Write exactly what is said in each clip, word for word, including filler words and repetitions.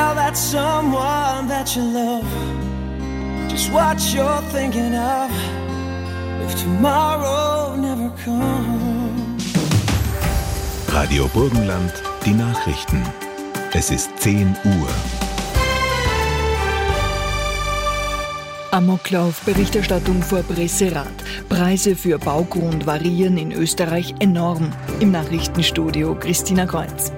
tell that someone that you love just what you're thinking of if tomorrow never comes. Radio Burgenland, die Nachrichten. Es ist zehn Uhr. Amoklauf, Berichterstattung vor Presserat. Preise für Baugrund variieren in Österreich enorm. Im Nachrichtenstudio Christina Kreuz.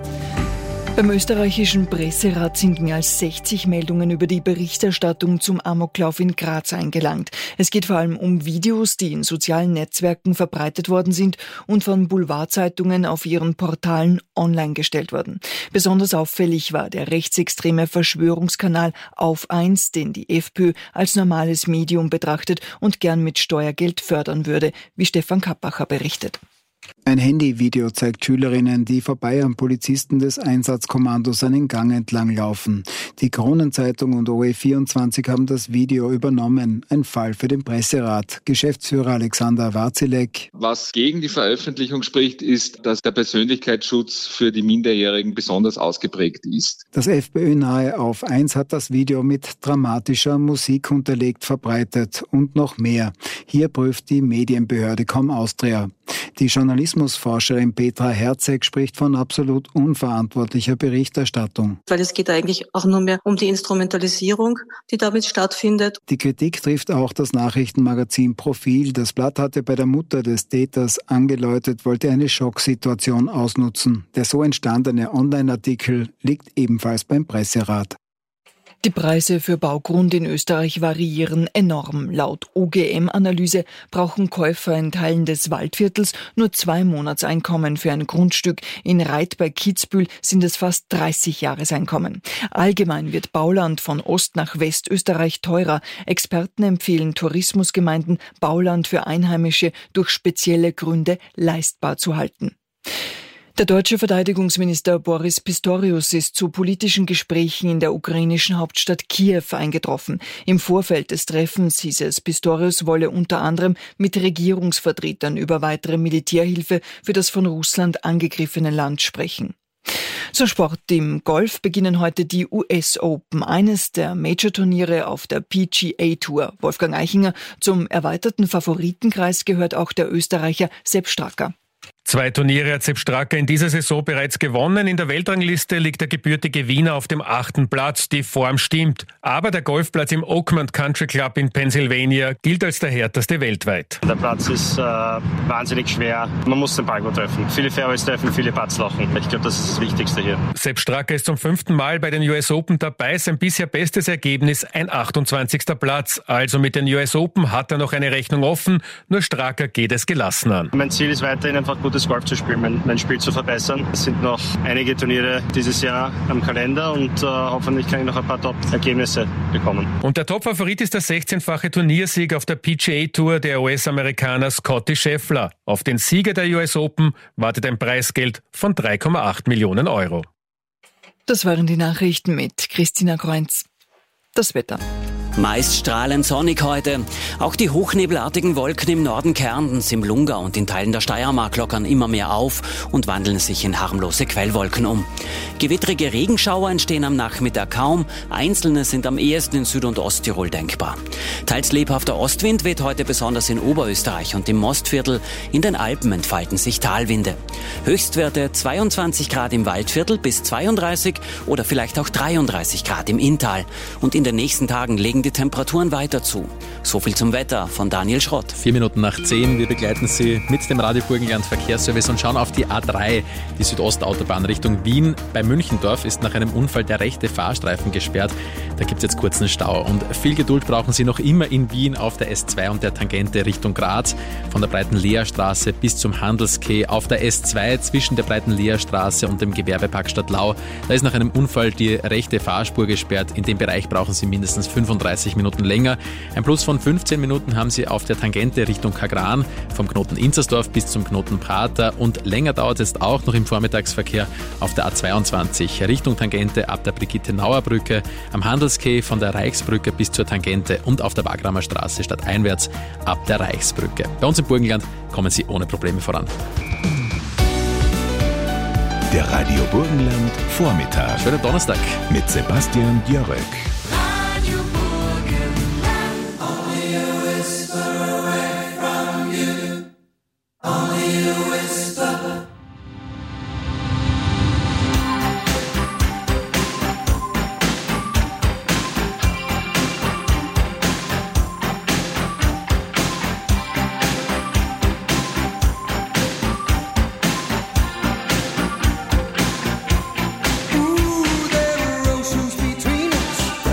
Beim österreichischen Presserat sind mehr als sechzig Meldungen über die Berichterstattung zum Amoklauf in Graz eingelangt. Es geht vor allem um Videos, die in sozialen Netzwerken verbreitet worden sind und von Boulevardzeitungen auf ihren Portalen online gestellt wurden. Besonders auffällig war der rechtsextreme Verschwörungskanal Auf eins, den die FPÖ als normales Medium betrachtet und gern mit Steuergeld fördern würde, wie Stefan Kappacher berichtet. Ein Handyvideo zeigt Schülerinnen, die vorbei am Polizisten des Einsatzkommandos einen Gang entlang laufen. Die Kronenzeitung und O E vierundzwanzig haben das Video übernommen. Ein Fall für den Presserat. Geschäftsführer Alexander Warzilek. Was gegen die Veröffentlichung spricht, ist, dass der Persönlichkeitsschutz für die Minderjährigen besonders ausgeprägt ist. Das FPÖ-nahe Auf eins hat das Video mit dramatischer Musik unterlegt verbreitet und noch mehr. Hier prüft die Medienbehörde Com Austria. Die Journalismusforscherin Petra Herzeg spricht von absolut unverantwortlicher Berichterstattung. Weil es geht eigentlich auch nur mehr um die Instrumentalisierung, die damit stattfindet. Die Kritik trifft auch das Nachrichtenmagazin Profil. Das Blatt hatte bei der Mutter des Täters angeläutet, wollte eine Schocksituation ausnutzen. Der so entstandene Online-Artikel liegt ebenfalls beim Presserat. Die Preise für Baugrund in Österreich variieren enorm. Laut O G M-Analyse brauchen Käufer in Teilen des Waldviertels nur zwei Monatseinkommen für ein Grundstück. In Reit bei Kitzbühel sind es fast dreißig Jahreseinkommen. Allgemein wird Bauland von Ost nach Westösterreich teurer. Experten empfehlen Tourismusgemeinden, Bauland für Einheimische durch spezielle Gründe leistbar zu halten. Der deutsche Verteidigungsminister Boris Pistorius ist zu politischen Gesprächen in der ukrainischen Hauptstadt Kiew eingetroffen. Im Vorfeld des Treffens hieß es, Pistorius wolle unter anderem mit Regierungsvertretern über weitere Militärhilfe für das von Russland angegriffene Land sprechen. Zum Sport. Im Golf beginnen heute die U S Open, eines der Major-Turniere auf der P G A Tour. Wolfgang Eichinger, zum erweiterten Favoritenkreis gehört auch der Österreicher Sepp Straka. Zwei Turniere hat Sepp Straka in dieser Saison bereits gewonnen. In der Weltrangliste liegt der gebürtige Wiener auf dem achten Platz. Die Form stimmt. Aber der Golfplatz im Oakmont Country Club in Pennsylvania gilt als der härteste weltweit. Der Platz ist äh, wahnsinnig schwer. Man muss den Ball gut treffen. Viele Fairways treffen, viele Putts lochen. Ich glaube, das ist das Wichtigste hier. Sepp Straka ist zum fünften Mal bei den U S Open dabei. Sein bisher bestes Ergebnis ein achtundzwanzigster Platz. Also mit den U S Open hat er noch eine Rechnung offen. Nur Straka geht es gelassen an. Mein Ziel ist weiterhin einfach gutes Golf zu spielen, mein, mein Spiel zu verbessern. Es sind noch einige Turniere dieses Jahr am Kalender und äh, hoffentlich kann ich noch ein paar Top-Ergebnisse bekommen. Und der Top-Favorit ist der sechzehnfache Turniersieger auf der P G A Tour, der U S-Amerikaner Scottie Scheffler. Auf den Sieger der U S Open wartet ein Preisgeld von drei Komma acht Millionen Euro. Das waren die Nachrichten mit Christina Kreuz. Das Wetter. Meist strahlend sonnig heute. Auch die hochnebelartigen Wolken im Norden Kärntens, im Lungau und in Teilen der Steiermark lockern immer mehr auf und wandeln sich in harmlose Quellwolken um. Gewittrige Regenschauer entstehen am Nachmittag kaum. Einzelne sind am ehesten in Süd- und Osttirol denkbar. Teils lebhafter Ostwind weht heute besonders in Oberösterreich und im Mostviertel. In den Alpen entfalten sich Talwinde. Höchstwerte zweiundzwanzig Grad im Waldviertel bis zweiunddreißig oder vielleicht auch dreiunddreißig Grad im Inntal. Und in den nächsten Tagen legen die Temperaturen weiter zu. So viel zum Wetter von Daniel Schrott. Vier Minuten nach zehn. Wir begleiten Sie mit dem Radio Burgenland Verkehrsservice und schauen auf die A drei, die Südostautobahn Richtung Wien. Bei Münchendorf ist nach einem Unfall der rechte Fahrstreifen gesperrt. Da gibt es jetzt kurzen Stau. Und viel Geduld brauchen Sie noch immer in Wien auf der S zwei und der Tangente Richtung Graz. Von der breiten Leastraße bis zum Handelskeh auf der S zwei zwischen der breiten Leastraße und dem Gewerbepark Stadtlau. Da ist nach einem Unfall die rechte Fahrspur gesperrt. In dem Bereich brauchen Sie mindestens fünfunddreißig Minuten länger. Ein Plus von fünfzehn Minuten haben Sie auf der Tangente Richtung Kagran, vom Knoten Inzersdorf bis zum Knoten Prater. Und länger dauert es auch noch im Vormittagsverkehr auf der A zweiundzwanzig Richtung Tangente ab der Brigitte-Nauer-Brücke, am Handelskeh von der Reichsbrücke bis zur Tangente und auf der Wagramer Straße stadteinwärts ab der Reichsbrücke. Bei uns im Burgenland kommen Sie ohne Probleme voran. Der Radio Burgenland Vormittag. Schönen Donnerstag. Mit Sebastian Jörg. Ooh, there were oceans between us.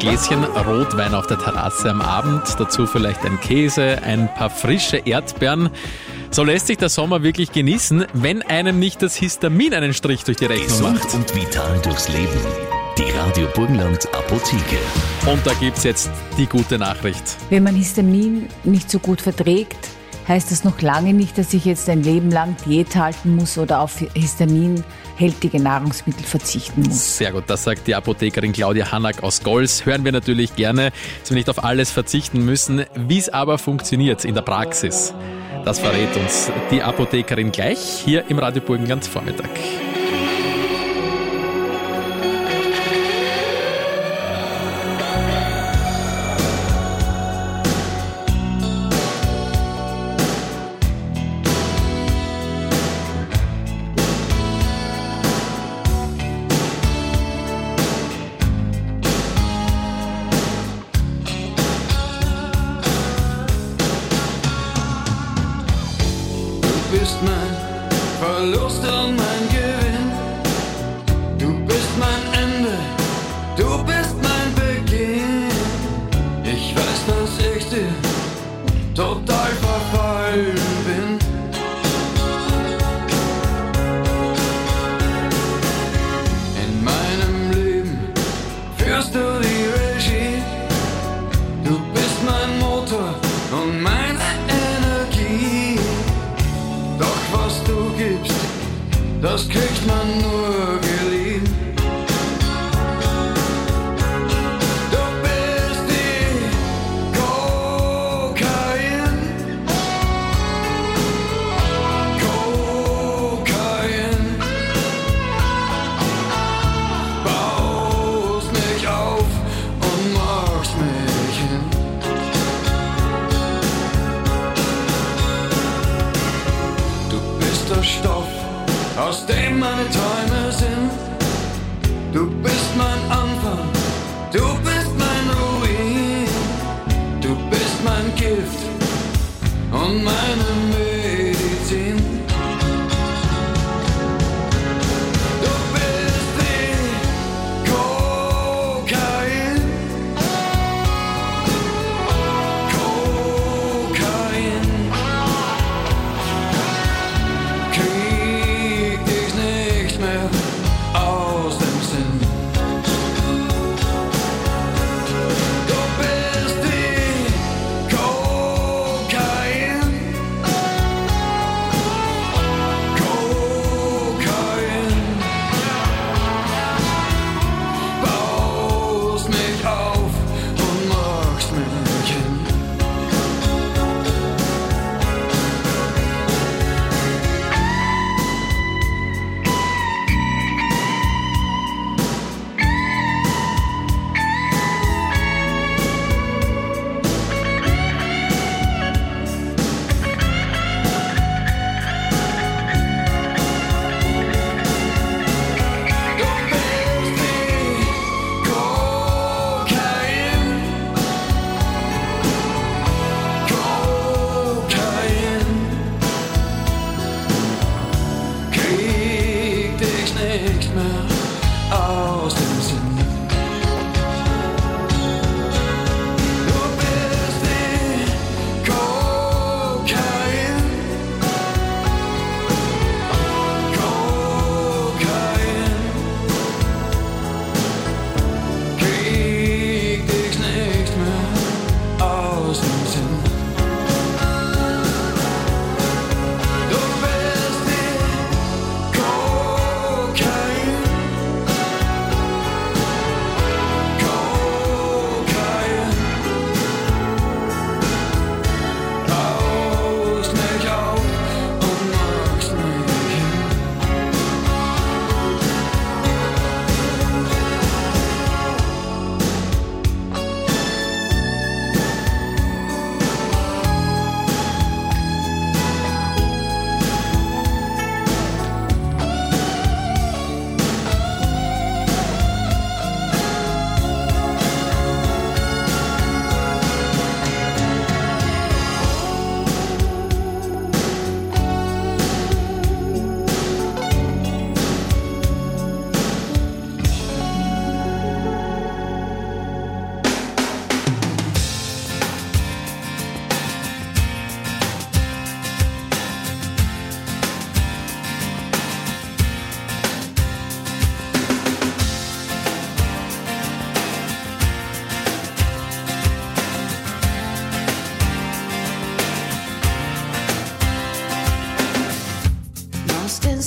Gläschen Rotwein auf der Terrasse am Abend, dazu vielleicht ein Käse, ein paar frische Erdbeeren. So lässt sich der Sommer wirklich genießen, wenn einem nicht das Histamin einen Strich durch die Rechnung Gesund macht. und vital durchs Leben. Die Radio Burgenland Apotheke. Und da gibt's jetzt die gute Nachricht. Wenn man Histamin nicht so gut verträgt, heißt das noch lange nicht, dass ich jetzt ein Leben lang Diät halten muss oder auf histaminhältige Nahrungsmittel verzichten muss. Sehr gut, das sagt die Apothekerin Claudia Hannack aus Gols. Hören wir natürlich gerne, dass wir nicht auf alles verzichten müssen. Wie es aber funktioniert in der Praxis, das verrät uns die Apothekerin gleich hier im Radio Burgenland Vormittag. Du bist mein Verlust und mein Gewinn. Du bist mein Ende, du bist mein Beginn. Ich weiß, dass ich dir total verfallen bin. In meinem Leben führst du die Regie. Du bist mein Motor und meine Energie. Doch was du gibst, das kriegt man nur geliehen. Du bist die Kokain, Kokain. Baust mich auf und machst mich hin. Der Stoff, aus dem meine Träume sind. Du bist mein Anfang, du bist mein Ruin. Du bist mein Gift und meine Medizin. Du bist die Kokain, Kokain. Krieg dich nicht mehr aus dem Sinn. Du bist die Kokain,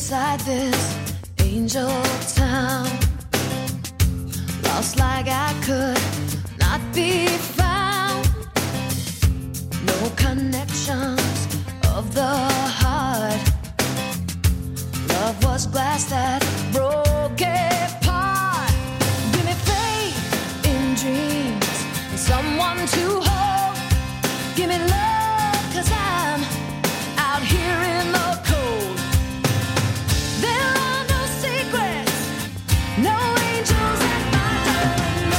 inside this angel town, lost like I could not be found. No connections of the heart. Love was glass that broke apart. Give me faith in dreams and someone to hold. Give me love, 'cause I'm out here in the cold. There are no secrets, no angels at my door.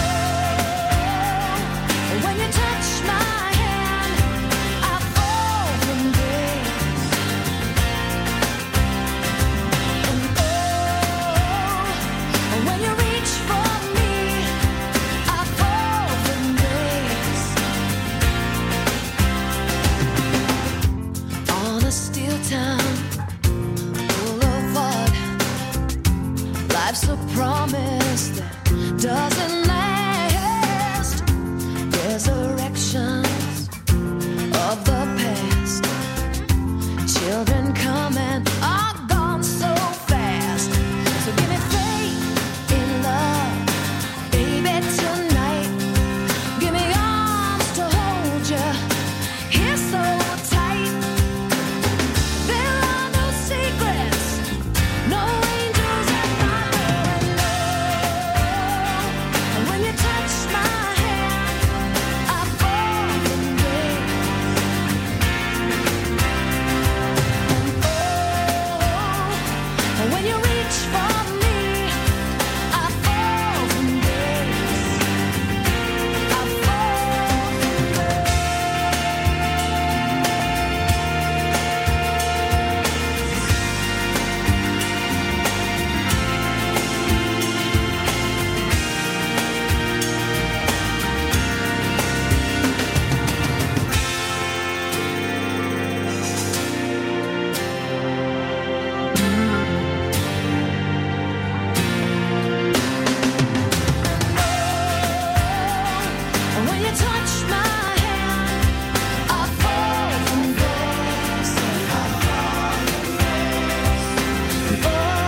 No. When you touch my hand, I fall from grace. And oh, when you reach for me, I fall from grace. On a steel town boulevard, life's a promise that doesn't last. Resurrections of the past. Children come and are gone so fast. So give me faith in love, baby, tonight. Give me arms to hold you here so tight. There are no secrets, no angels at my door. And when you touch my hand, I fall from grace. And oh, when you reach for me, I fall from grace. I fall from grace. And when you touch my hand, I fall from grace. I fall from grace.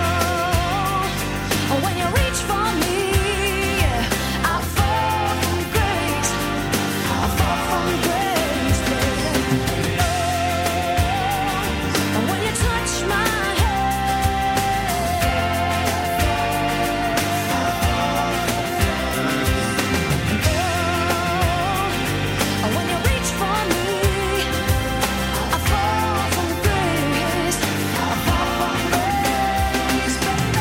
Oh, when you reach for me, I fall from grace. I fall from grace, baby. Oh, and when you touch my and when you reach for me, I fall from grace. I fall from grace,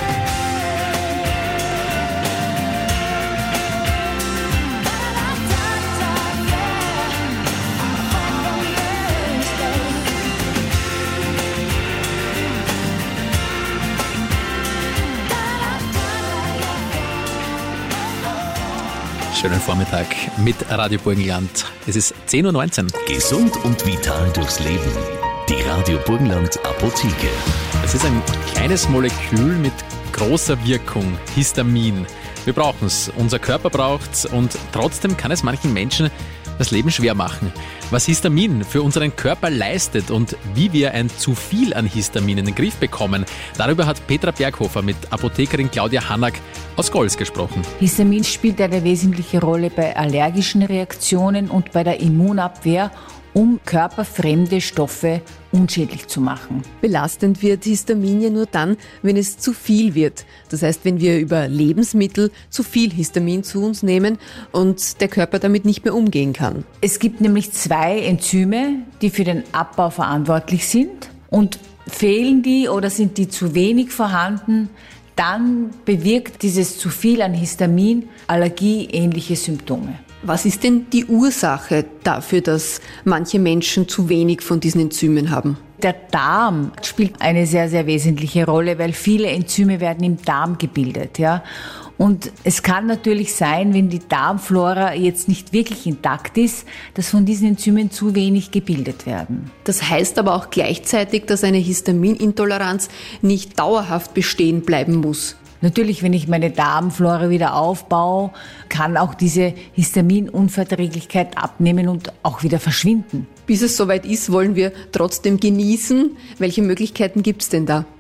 Schönen Vormittag mit Radio Burgenland. Es ist zehn Uhr neunzehn. Gesund und vital durchs Leben. Die Radio Burgenland Apotheke. Es ist ein kleines Molekül mit großer Wirkung, Histamin. Wir brauchen es, unser Körper braucht es und trotzdem kann es manchen Menschen das Leben schwer machen. Was Histamin für unseren Körper leistet und wie wir ein zu viel an Histamin in den Griff bekommen, darüber hat Petra Berghofer mit Apothekerin Claudia Hannack aus Gols gesprochen. Histamin spielt eine wesentliche Rolle bei allergischen Reaktionen und bei der Immunabwehr, um körperfremde Stoffe unschädlich zu machen. Belastend wird Histamin ja nur dann, wenn es zu viel wird. Das heißt, wenn wir über Lebensmittel zu viel Histamin zu uns nehmen und der Körper damit nicht mehr umgehen kann. Es gibt nämlich zwei Enzyme, die für den Abbau verantwortlich sind. Und fehlen die oder sind die zu wenig vorhanden, dann bewirkt dieses zu viel an Histamin allergieähnliche Symptome. Was ist denn die Ursache dafür, dass manche Menschen zu wenig von diesen Enzymen haben? Der Darm spielt eine sehr, sehr wesentliche Rolle, weil viele Enzyme werden im Darm gebildet, ja. Und es kann natürlich sein, wenn die Darmflora jetzt nicht wirklich intakt ist, dass von diesen Enzymen zu wenig gebildet werden. Das heißt aber auch gleichzeitig, dass eine Histaminintoleranz nicht dauerhaft bestehen bleiben muss. Natürlich, wenn ich meine Darmflora wieder aufbaue, kann auch diese Histaminunverträglichkeit abnehmen und auch wieder verschwinden. Bis es soweit ist, wollen wir trotzdem genießen. Welche Möglichkeiten gibt es denn da?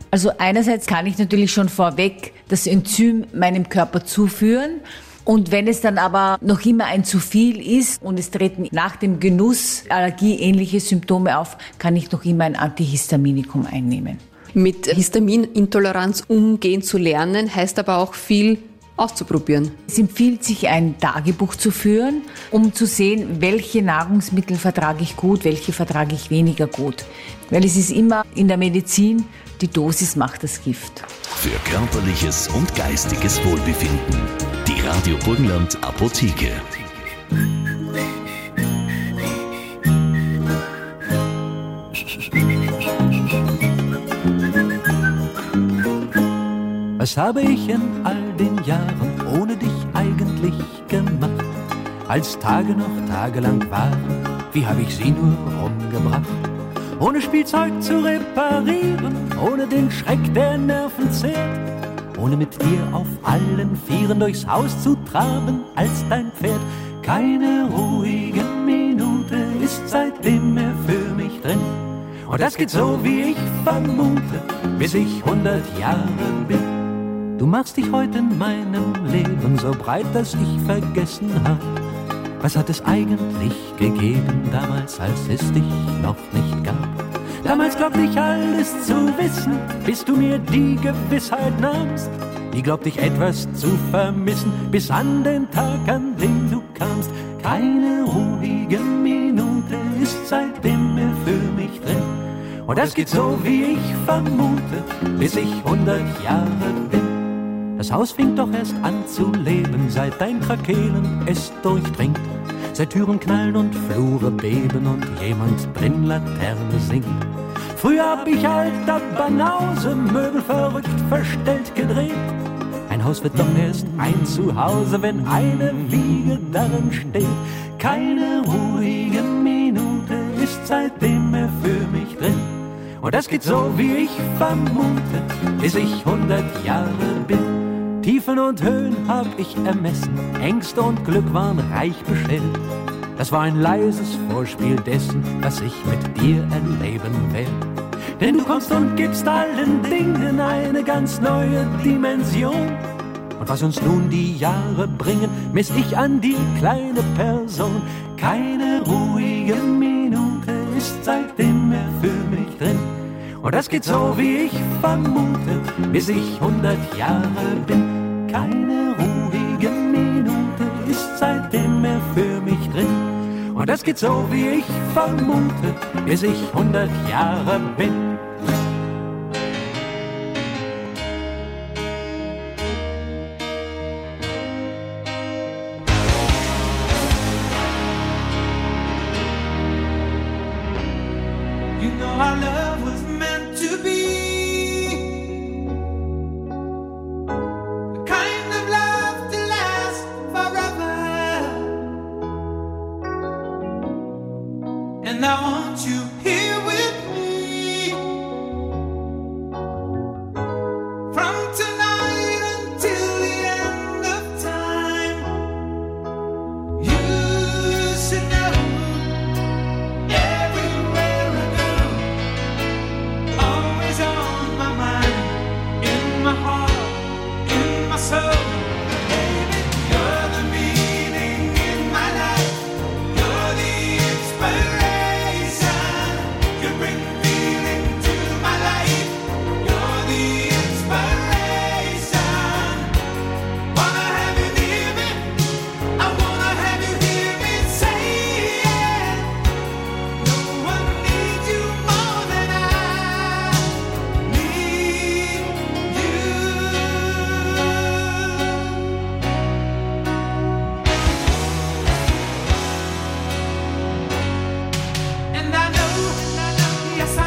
Also einerseits kann ich natürlich schon vorweg das Enzym meinem Körper zuführen. Und wenn es dann aber noch immer ein zu viel ist und es treten nach dem Genuss allergieähnliche Symptome auf, kann ich noch immer ein Antihistaminikum einnehmen. Mit Histaminintoleranz umgehen zu lernen, heißt aber auch viel auszuprobieren. Es empfiehlt sich, ein Tagebuch zu führen, um zu sehen, welche Nahrungsmittel vertrage ich gut, welche vertrage ich weniger gut. Weil es ist immer in der Medizin, die Dosis macht das Gift. Für körperliches und geistiges Wohlbefinden. Die Radio Burgenland Apotheke. Was habe ich in all den Jahren ohne dich eigentlich gemacht? Als Tage noch tagelang waren, wie habe ich sie nur rumgebracht? Ohne Spielzeug zu reparieren, ohne den Schreck, der Nerven zehrt, ohne mit dir auf allen Vieren durchs Haus zu traben als dein Pferd. Keine ruhige Minute ist seitdem mehr für mich drin. Und das geht so, wie ich vermute, bis ich hundert Jahre bin. Du machst dich heute in meinem Leben so breit, dass ich vergessen hab. Was hat es eigentlich gegeben damals, als es dich noch nicht gab? Damals glaubte ich alles zu wissen, bis du mir die Gewissheit nahmst. Ich glaubte ich etwas zu vermissen, bis an den Tag, an dem du kamst. Keine ruhige Minute ist seitdem mehr für mich drin. Und das geht so, wie ich vermute, bis ich hundert Jahre bin. Das Haus fing doch erst an zu leben, seit dein Krakeelen es durchdringt. Seit Türen knallen und Flure beben und jemand drin Laterne singt. Früher hab ich alter Banause, Möbel verrückt verstellt gedreht. Ein Haus wird doch erst ein Zuhause, wenn eine Wiege darin steht. Keine ruhige Minute ist seitdem mehr für mich drin. Und das geht so, wie ich vermute, bis ich hundert Jahre bin. Tiefen und Höhen hab ich ermessen, Ängste und Glück waren reich bestellt. Das war ein leises Vorspiel dessen, was ich mit dir erleben werde. Denn du kommst und gibst allen Dingen eine ganz neue Dimension. Und was uns nun die Jahre bringen, miss ich an dir, kleine Person. Keine ruhige Minute ist seitdem mehr für mich drin. Und das geht so, wie ich vermute, bis ich hundert Jahre bin. Keine ruhige Minute ist seitdem mehr für mich drin. Und das geht so, wie ich vermute, bis ich hundert Jahre bin. You know our love was meant to be the kind of love to last forever. And I want you here with me from tonight until the end of time. You should know everywhere I go, always on my mind, in my heart, in my soul. Baby, you're the meaning in my life. You're the inspiration. You bring feeling to my life. You're the inspiration. Wanna have you near me. I wanna have you hear me say it. No one needs you more than I need you. And I know, yes I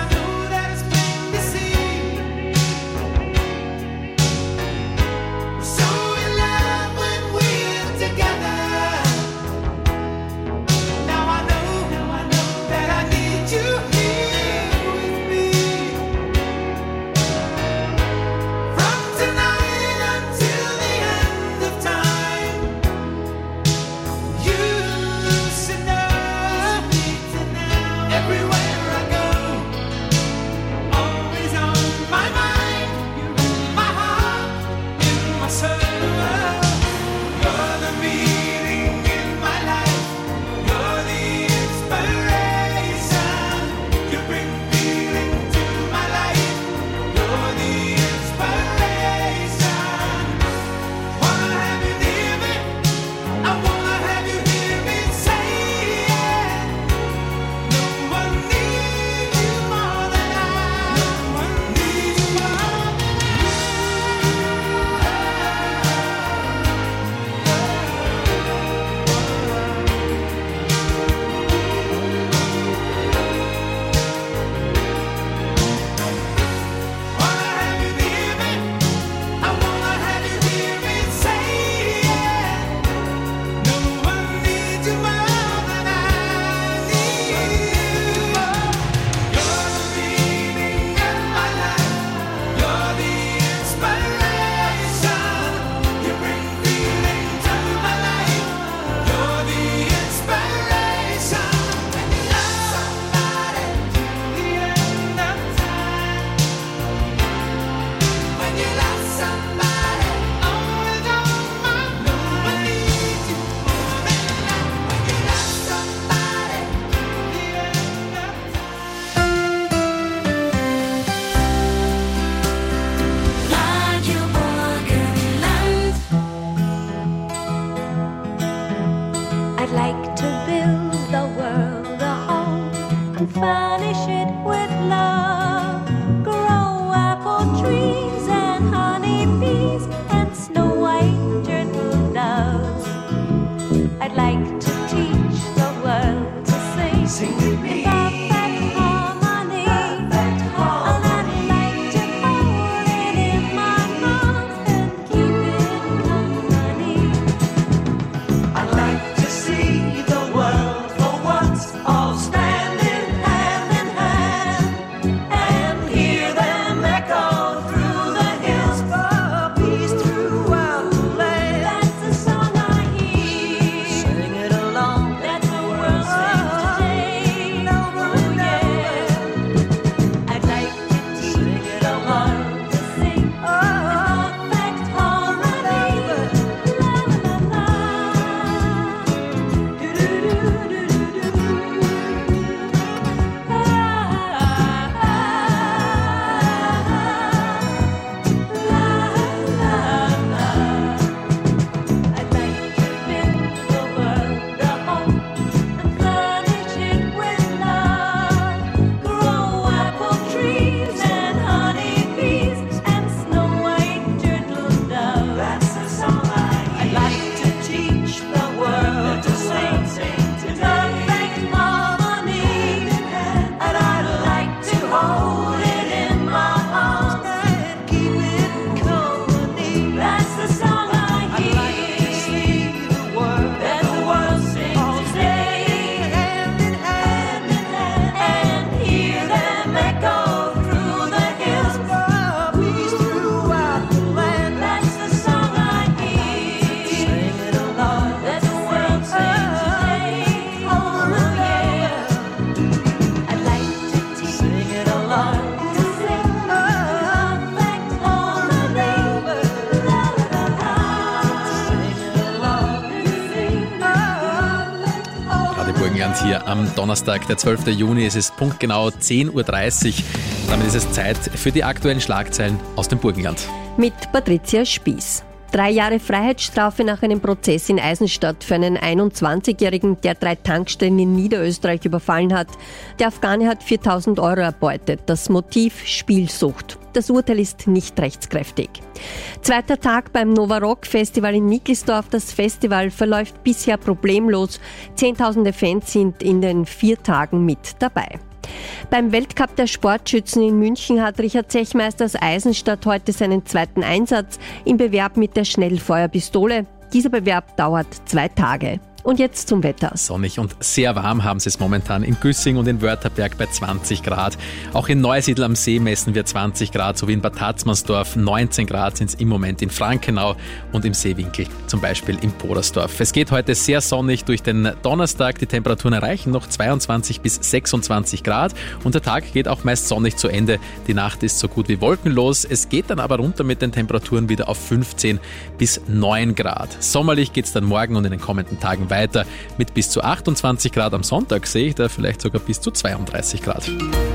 Hier am Donnerstag, der zwölfte Juni, es ist punktgenau zehn Uhr dreißig. Damit ist es Zeit für die aktuellen Schlagzeilen aus dem Burgenland. Mit Patricia Spieß. Drei Jahre Freiheitsstrafe nach einem Prozess in Eisenstadt für einen einundzwanzigjährigen, der drei Tankstellen in Niederösterreich überfallen hat. Der Afghane hat viertausend Euro erbeutet. Das Motiv Spielsucht. Das Urteil ist nicht rechtskräftig. Zweiter Tag beim Nova Rock Festival in Nickelsdorf. Das Festival verläuft bisher problemlos. Zehntausende Fans sind in den vier Tagen mit dabei. Beim Weltcup der Sportschützen in München hat Richard Zechmeister aus Eisenstadt heute seinen zweiten Einsatz im Bewerb mit der Schnellfeuerpistole. Dieser Bewerb dauert zwei Tage. Und jetzt zum Wetter. Sonnig und sehr warm haben sie es momentan in Güssing und in Wörtherberg bei zwanzig Grad. Auch in Neusiedl am See messen wir zwanzig Grad, sowie in Bad Hatzmannsdorf neunzehn Grad sind es im Moment in Frankenau und im Seewinkel, zum Beispiel in Podersdorf. Es geht heute sehr sonnig durch den Donnerstag. Die Temperaturen erreichen noch zweiundzwanzig bis sechsundzwanzig Grad und der Tag geht auch meist sonnig zu Ende. Die Nacht ist so gut wie wolkenlos. Es geht dann aber runter mit den Temperaturen wieder auf fünfzehn bis neun Grad. Sommerlich geht es dann morgen und in den kommenden Tagen weiter mit bis zu achtundzwanzig Grad. Am Sonntag sehe ich da vielleicht sogar bis zu zweiunddreißig Grad.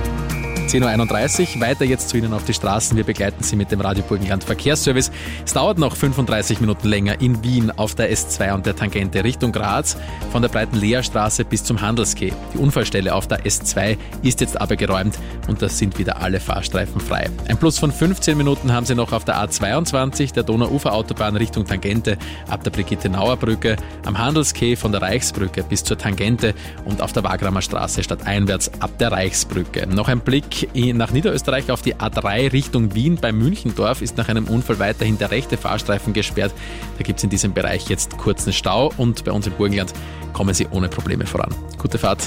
zehn Uhr einunddreißig, weiter jetzt zu Ihnen auf die Straßen. Wir begleiten Sie mit dem Radio Burgenland Verkehrsservice. Es dauert noch fünfunddreißig Minuten länger in Wien auf der S zwei und der Tangente Richtung Graz, von der breiten Leerstraße bis zum Handelsquai. Die Unfallstelle auf der S zwei ist jetzt aber geräumt und da sind wieder alle Fahrstreifen frei. Ein Plus von fünfzehn Minuten haben Sie noch auf der A zweiundzwanzig, der Donauuferautobahn Richtung Tangente, ab der Brigitte-Nauer-Brücke, am Handelsquai von der Reichsbrücke bis zur Tangente und auf der Wagramer Straße stadteinwärts ab der Reichsbrücke. Noch ein Blick nach Niederösterreich auf die A drei Richtung Wien bei Münchendorf ist nach einem Unfall weiterhin der rechte Fahrstreifen gesperrt. Da gibt es in diesem Bereich jetzt kurzen Stau und bei uns im Burgenland kommen Sie ohne Probleme voran. Gute Fahrt.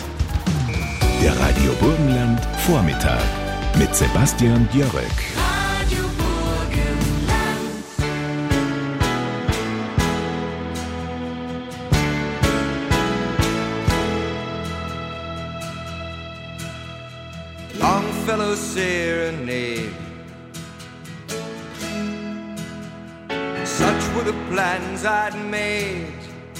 Der Radio Burgenland Vormittag mit Sebastian Djörek. Longfellow serenade. Such were the plans I'd made.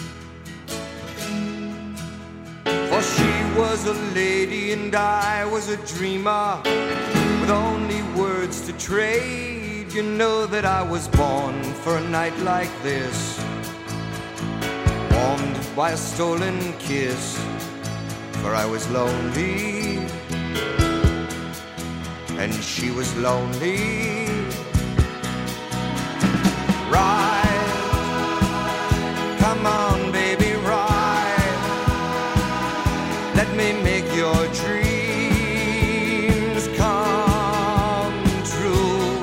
For she was a lady and I was a dreamer with only words to trade. You know that I was born for a night like this, warmed by a stolen kiss, for I was lonely and she was lonely. Ride, come on baby, ride. Let me make your dreams come true.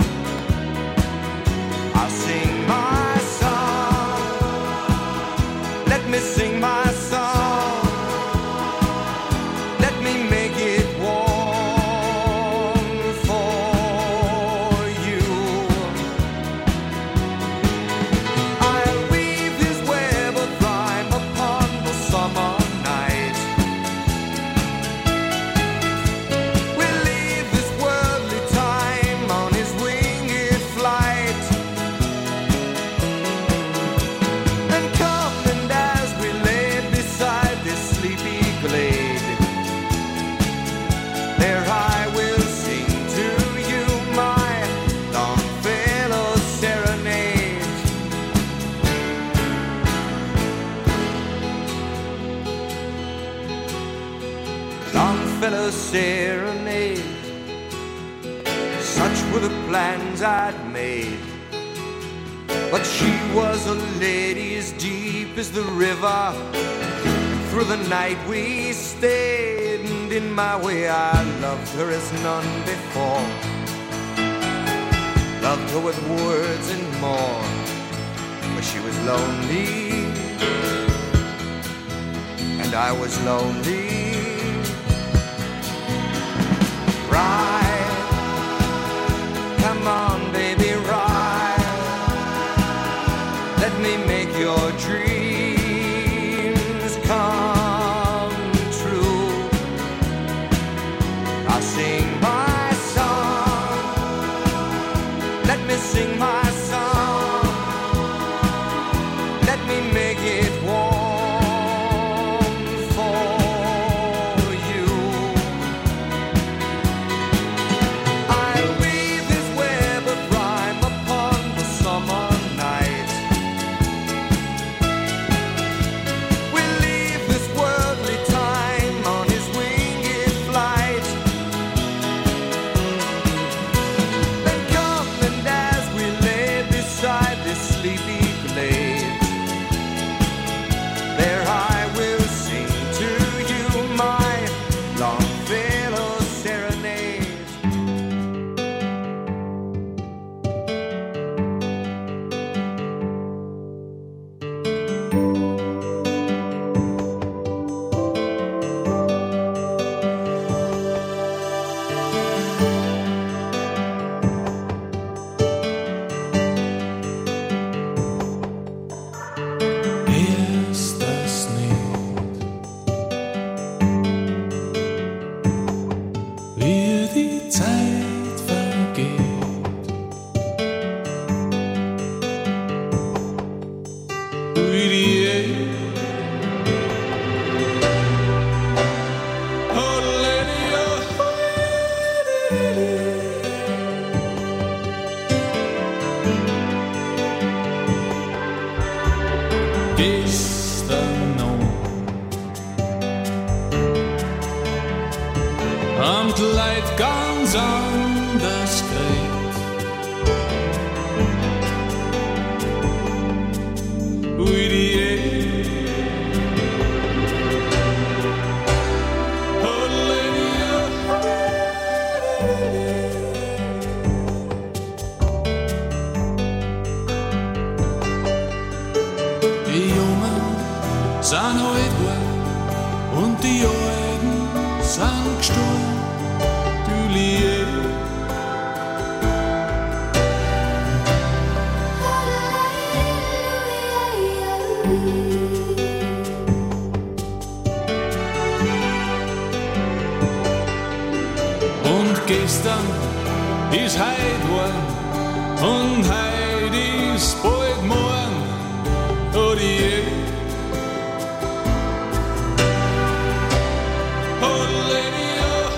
I'll sing my song, let me sing my song. Let me make it warm for you. I'll weave this web of rhyme upon the summer night. We'll leave this worldly time on his winged flight. And come and as we lay beside this sleepy glade, there I will sing to you my Longfellow serenade. Longfellow serenade. Such were the plans I'd made, but she was a lady as deep as the river. Through the night we stayed, and in my way I loved her as none before. Loved her with words and more, but she was lonely, and I was lonely. Ride, come on baby, ride. Let me make your dreams come true. I'll sing my song, let me sing my song. Let me make it warm for you. I'll weave this web of rhyme upon the summer night. We'll leave this worldly time on his winged flight. Then come and as we lay beside this sleepy glade, there I will sing to you my Longfellow serenade. Ist das nicht, wie die Zeit vergeht? Wie die Oh lady, oh gestern noch am Kleid ganz anders gekriegt. Wie die Oh lady, die Jungen sind alt geworden und die Alten sind gestorben. Du Liebe, und gestern ist heut worden und heut ist bald morgen. Oh die Oh lady,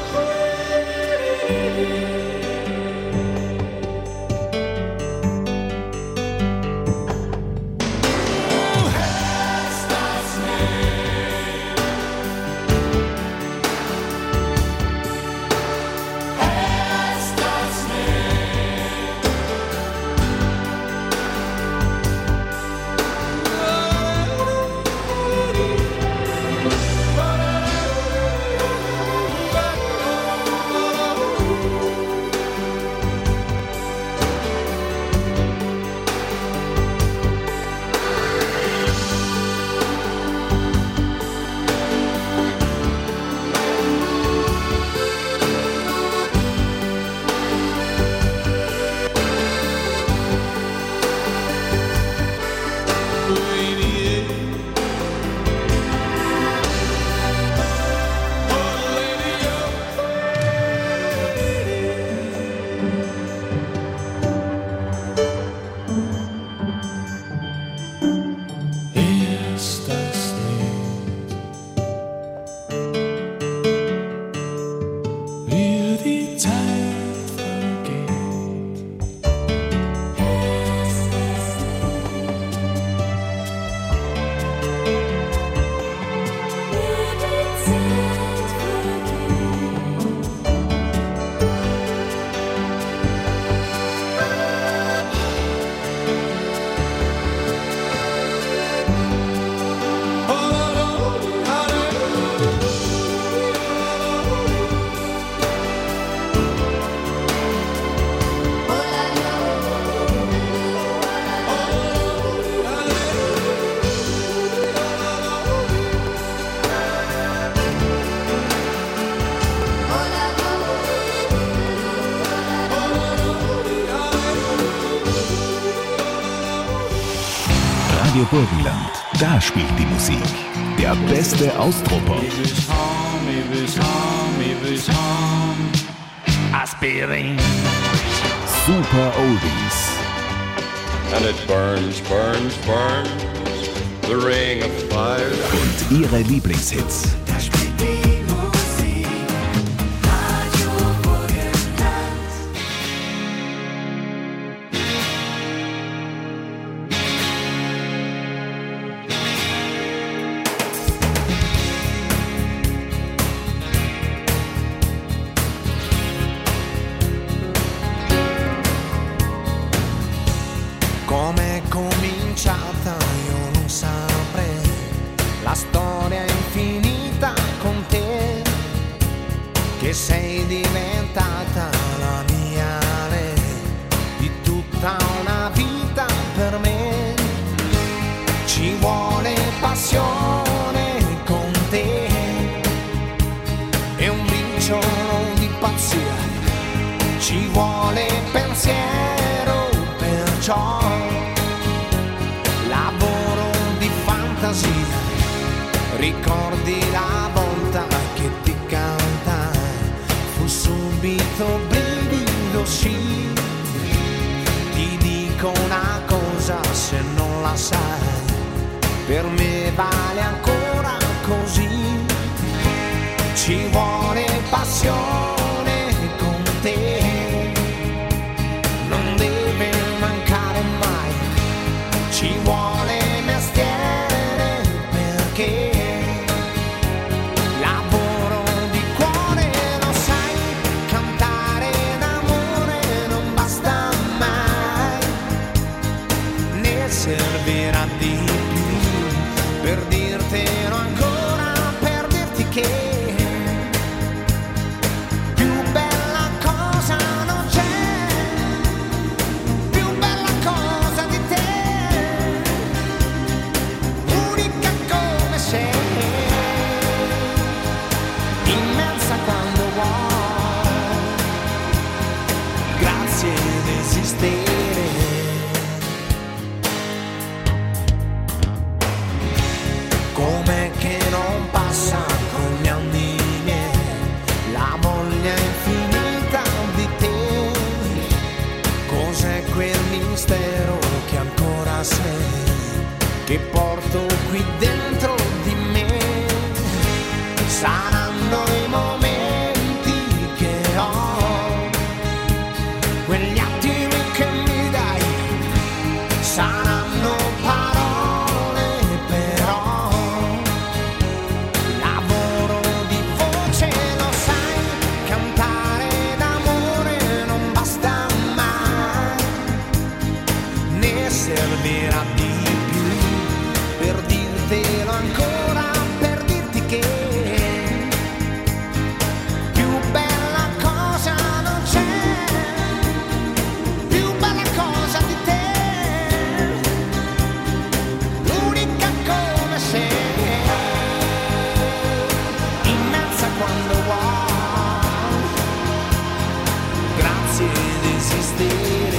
oh hast das nicht, hast Radio Burgenland. Da spielt die Musik. Der beste Austropop. Aspirin. Super Oldies. And it burns, burns, burns. The ring of fire. Und ihre Lieblingshits. Da spielt die Musik. Radio Burgenland. Com'è cominciata io non saprei, la storia è infinita con te, che sei diventata la mia re, di tutta una vita per me. Ci vuole passione con te e un briciolo di pazzia, ci vuole pensiero, perciò lavoro di fantasia. Ricordi la volta che ti canta, fu subito brivido, sì. Ti dico una cosa, se non la sai, per me vale ancora così. Ci vuole passione con te, non deve mancare mai. Ci vuole mestiere perché lavoro di cuore, lo sai, cantare d'amore non basta mai, ne servirà di più per dirtelo ancora, per dirti che più bella cosa non c'è, più bella cosa di te, unica come sei, immensa quando vuoi, grazie di esistere. Com'è che non passa con gli anni miei la voglia infinita di te? Cos'è quel mistero che ancora sei, che porto qui dentro di me? Saranno i momenti che ho, quegli attimi che mi dai, saranno parole però, lavoro di voce, lo sai, cantare d'amore non basta mai, ne servirà di più per dirtelo ancora, per dirti che più bella cosa non c'è, più bella cosa di te, unica come sei, immensa quando vuoi, grazie di esistere.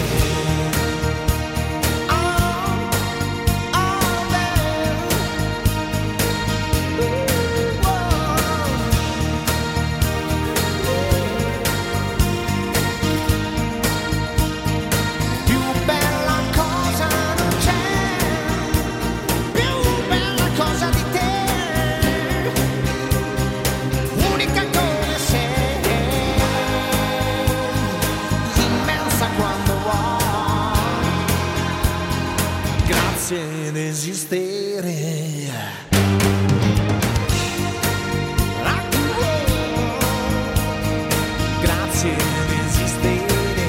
Più bella cosa non c'è, più bella cosa di te, unica come sei, immensa quando vuoi, grazie di esistere. Grazie di esistere.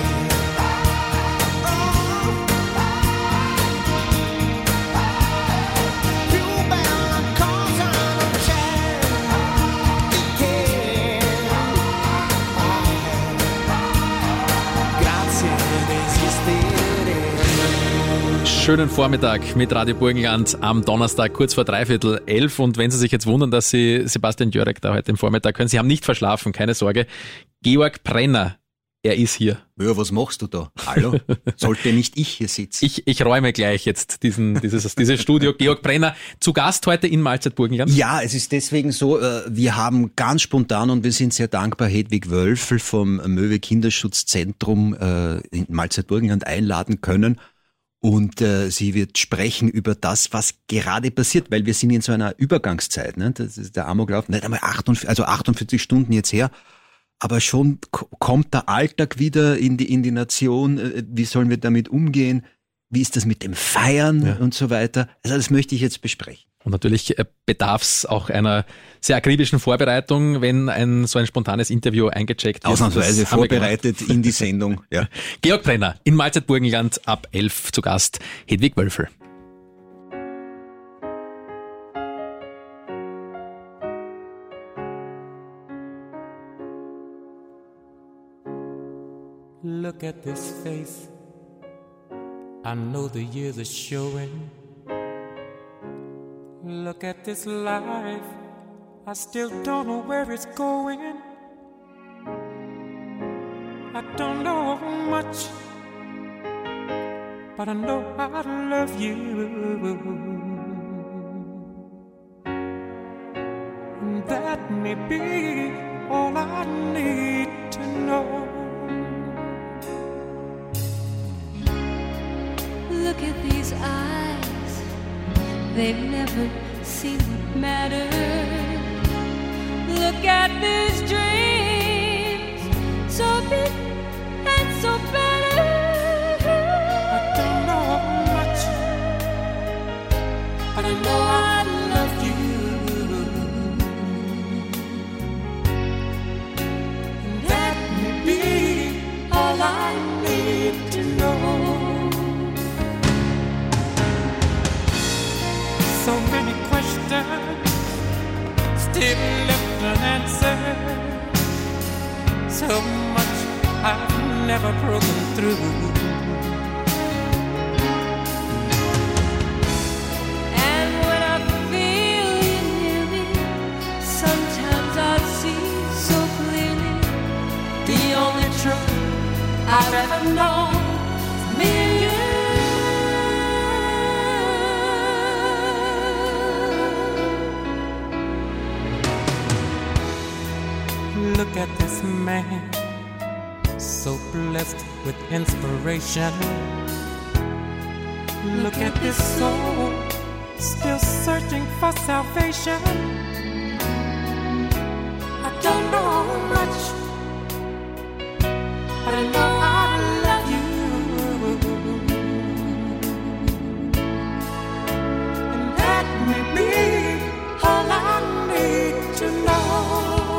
Più bella cosa non c'è di te. Grazie di esistere. Schönen Vormittag mit Radio Burgenland am Donnerstag, kurz vor dreiviertel elf. Und wenn Sie sich jetzt wundern, dass Sie Sebastian Jörek da heute im Vormittag hören, Sie haben nicht verschlafen, keine Sorge. Georg Brenner Er ist hier. Ja, was machst du da? Hallo? Sollte nicht ich hier sitzen? Ich, ich räume gleich jetzt diesen, dieses, dieses Studio. Georg Brenner, zu Gast heute in Mahlzeit Burgenland. Ja, es ist deswegen so, wir haben ganz spontan und wir sind sehr dankbar Hedwig Wölfel vom Möwe Kinderschutzzentrum in Mahlzeit Burgenland einladen können. Und äh, sie wird sprechen über das, was gerade passiert, weil wir sind in so einer Übergangszeit. Ne? Das ist der Amoklauf, nicht einmal achtundvierzig, also achtundvierzig Stunden jetzt her. Aber schon k- kommt der Alltag wieder in die, in die Nation. Wie sollen wir damit umgehen? Wie ist das mit dem Feiern ja. und so weiter? Also das möchte ich jetzt besprechen. Und natürlich bedarf es auch einer sehr akribischen Vorbereitung, wenn ein so ein spontanes Interview eingecheckt wird. Ausnahmsweise vorbereitet in die Sendung. Ja. Georg Brenner in Mahlzeit Burgenland ab elf zu Gast. Hedwig Wölfel. Look at this face. I know the years are showing. Look at this life. I still don't know where it's going. I don't know much, but I know I love you. And that may be all I need to know. Look at these eyes, they've never seen what matters. Look at these dreams, so big and so better. I don't know much, but I know I love you. And that may be all I need to know. So many questions, still left unanswered. So much I've never broken through. And when I feel you near me, sometimes I see so clearly the only truth I've ever known is me and you. Look at this man, so blessed with inspiration. Look at this soul, still searching for salvation. I don't know much, but I know I love you. And that may be all I need to know.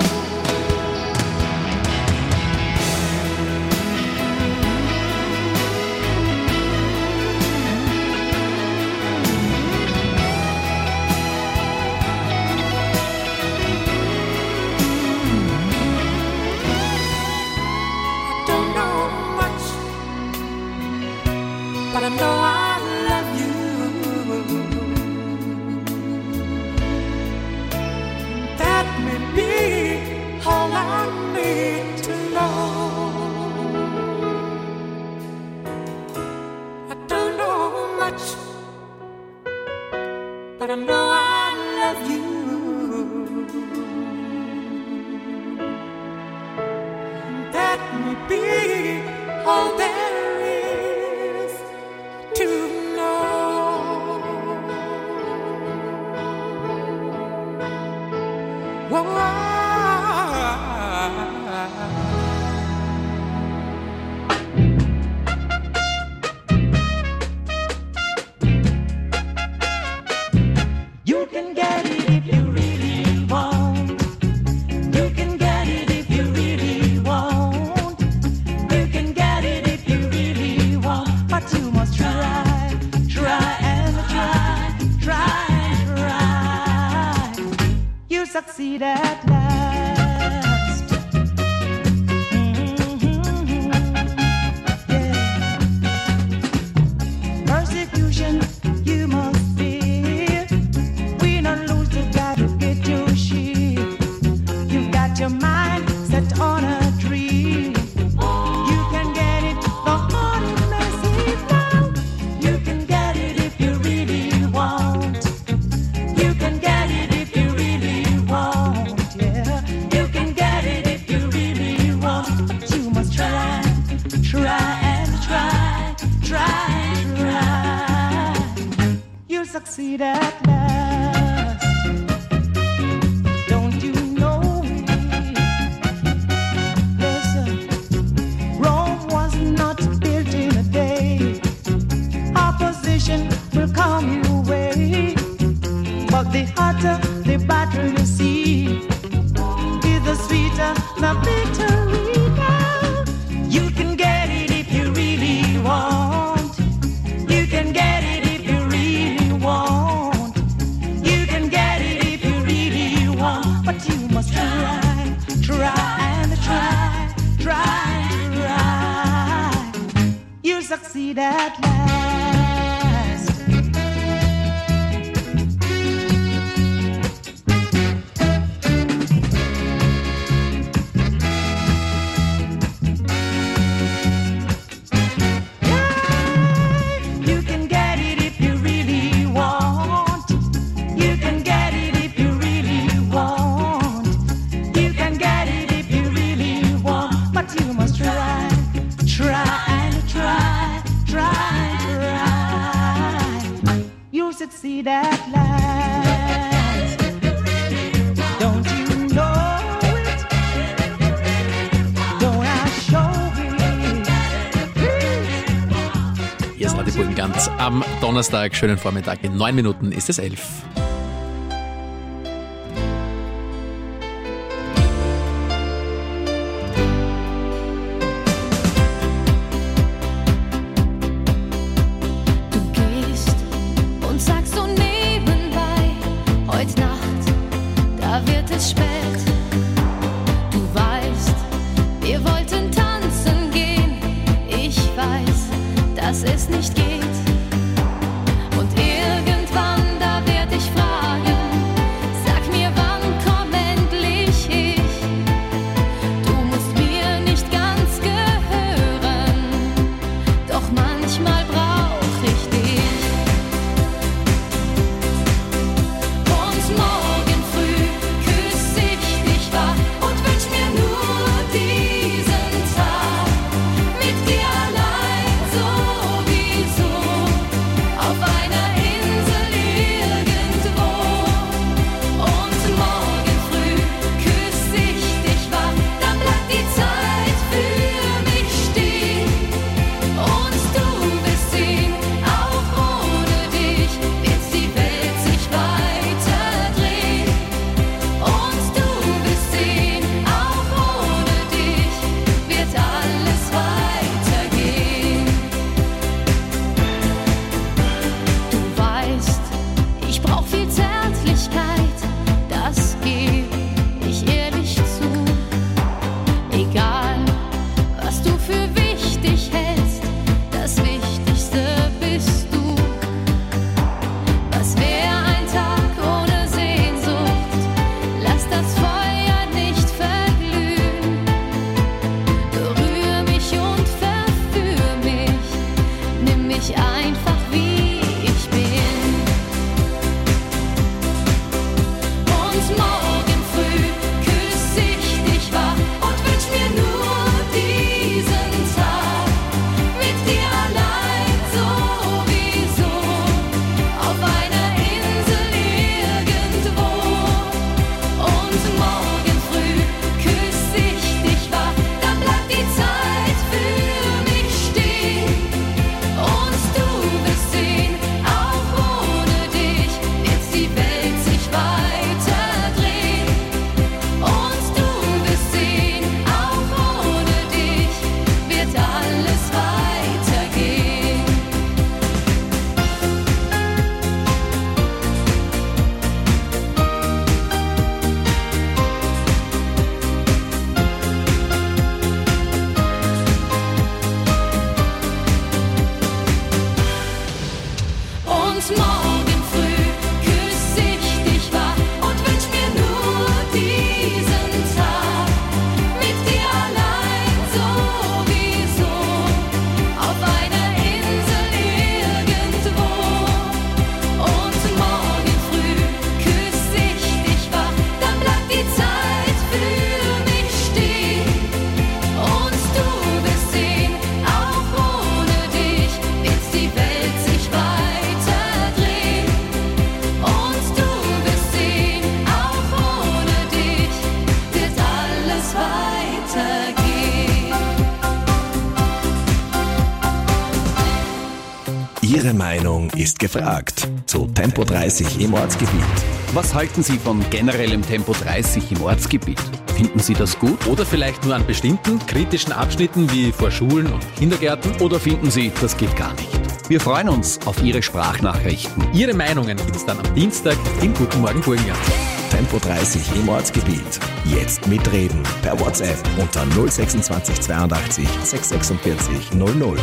But I know I love you. That may be all I need to know. I don't know much, but I know I love you. That may be all there to know. Whoa. You can get it if you really want. You can get it if you really want. You can get it if you really want. But you must try, try and try, try and try. You succeed at last. Mm-hmm. Yeah. Persecution you must fear. Win or lose, you gotta get your share. You got your mind set on a dream. succeed at last. Don't you know it? Listen, Rome was not built in a day. Opposition will come your way, but the hotter the battle you see, the sweeter the victory now. You can get it if you really want. You can get it if you really want. You can get it if you really want. But you must try, try and try, try and try. You'll succeed at last. Succeed at last. Don't you know it? Don't I show it? Hier ist Radio Burgenland am Donnerstag. Schönen Vormittag. In neun Minuten ist es elf. Mit dir allein sowieso. Ihre Meinung ist gefragt zu Tempo dreißig im Ortsgebiet. Was halten Sie von generellem Tempo dreißig im Ortsgebiet? Finden Sie das gut? Oder vielleicht nur an bestimmten kritischen Abschnitten wie vor Schulen und Kindergärten? Oder finden Sie, das geht gar nicht? Wir freuen uns auf Ihre Sprachnachrichten. Ihre Meinungen gibt es dann am Dienstag im Guten Morgen Burgenland. Tempo dreißig im Ortsgebiet. Jetzt mitreden per WhatsApp unter null sechsundzwanzig zweiundachtzig sechshundertsechsundvierzig null null.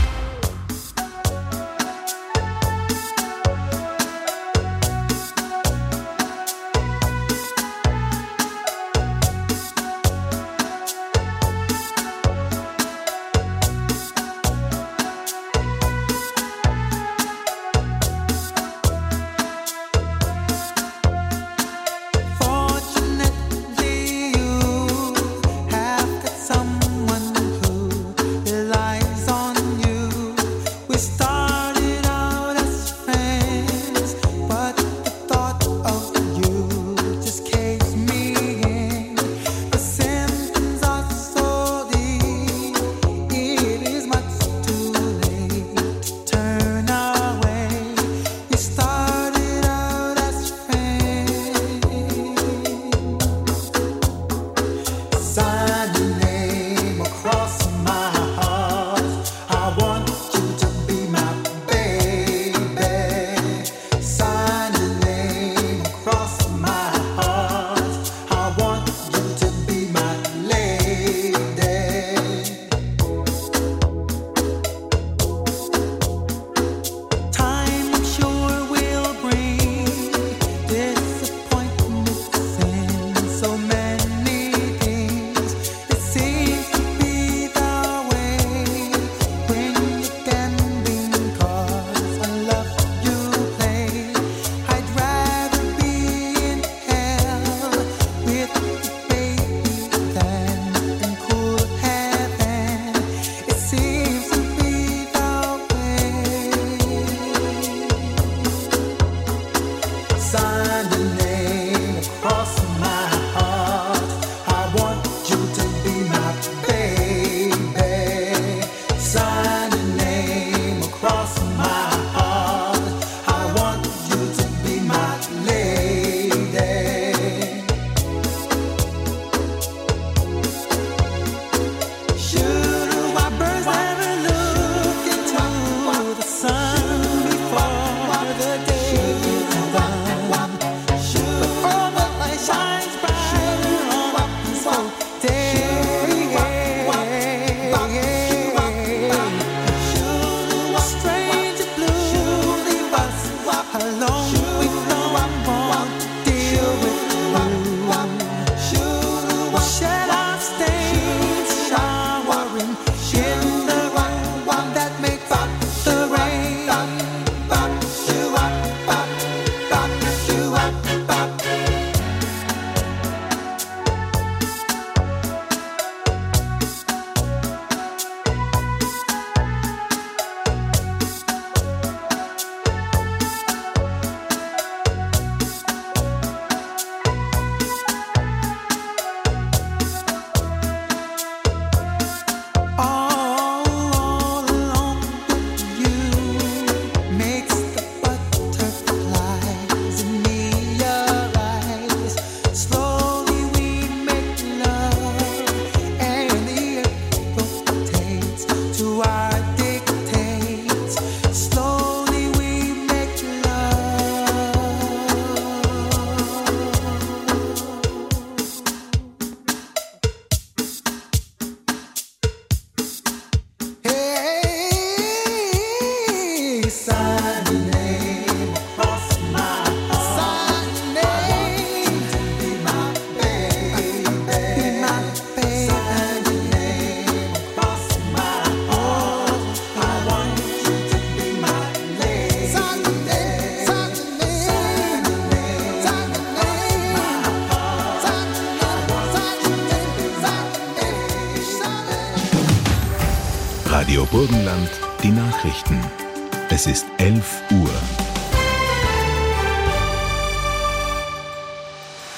Radio Burgenland, die Nachrichten. Es ist elf Uhr.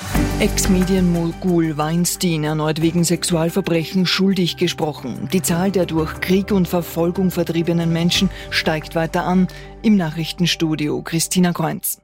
Ex-Medienmogul Weinstein erneut wegen Sexualverbrechen schuldig gesprochen. Die Zahl der durch Krieg und Verfolgung vertriebenen Menschen steigt weiter an. Im Nachrichtenstudio Christina Kreunz.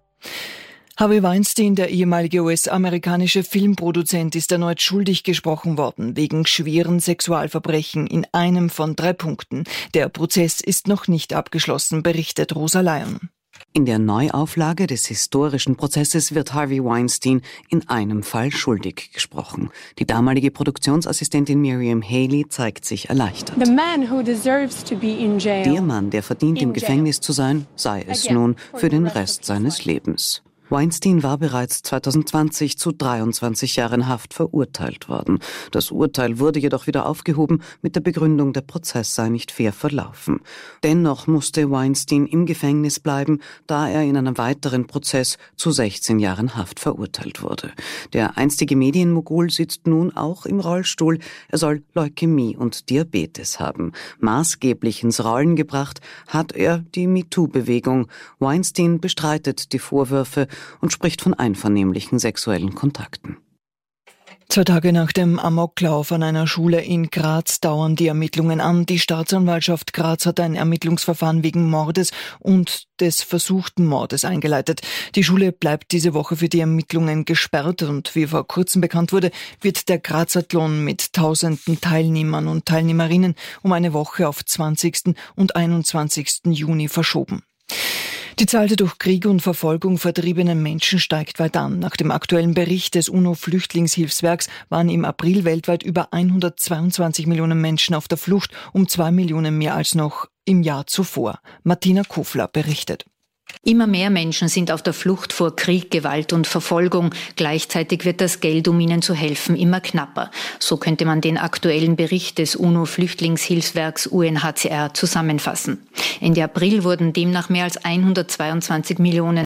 Harvey Weinstein, der ehemalige U S-amerikanische Filmproduzent, ist erneut schuldig gesprochen worden wegen schweren Sexualverbrechen in einem von drei Punkten. Der Prozess ist noch nicht abgeschlossen, berichtet Rosa Lyon. In der Neuauflage des historischen Prozesses wird Harvey Weinstein in einem Fall schuldig gesprochen. Die damalige Produktionsassistentin Miriam Haley zeigt sich erleichtert. The man who deserves to be in jail. Der Mann, der verdient, im Gefängnis zu sein, sei es nun für den Rest seines Lebens. Weinstein war bereits zweitausendzwanzig zu dreiundzwanzig Jahren Haft verurteilt worden. Das Urteil wurde jedoch wieder aufgehoben mit der Begründung, der Prozess sei nicht fair verlaufen. Dennoch musste Weinstein im Gefängnis bleiben, da er in einem weiteren Prozess zu sechzehn Jahren Haft verurteilt wurde. Der einstige Medienmogul sitzt nun auch im Rollstuhl. Er soll Leukämie und Diabetes haben. Maßgeblich ins Rollen gebracht hat er die MeToo-Bewegung. Weinstein bestreitet die Vorwürfe und spricht von einvernehmlichen sexuellen Kontakten. Zwei Tage nach dem Amoklauf an einer Schule in Graz dauern die Ermittlungen an. Die Staatsanwaltschaft Graz hat ein Ermittlungsverfahren wegen Mordes und des versuchten Mordes eingeleitet. Die Schule bleibt diese Woche für die Ermittlungen gesperrt und wie vor kurzem bekannt wurde, wird der Grazathlon mit tausenden Teilnehmern und Teilnehmerinnen um eine Woche auf zwanzigsten und einundzwanzigsten Juni verschoben. Die Zahl der durch Krieg und Verfolgung vertriebenen Menschen steigt weiter an. Nach dem aktuellen Bericht des UNO-Flüchtlingshilfswerks waren im April weltweit über hundertzweiundzwanzig Millionen Menschen auf der Flucht, um zwei Millionen mehr als noch im Jahr zuvor. Martina Kofler berichtet. Immer mehr Menschen sind auf der Flucht vor Krieg, Gewalt und Verfolgung. Gleichzeitig wird das Geld, um ihnen zu helfen, immer knapper. So könnte man den aktuellen Bericht des UNO-Flüchtlingshilfswerks U N H C R zusammenfassen. Ende April wurden demnach mehr als hundertzweiundzwanzig Millionen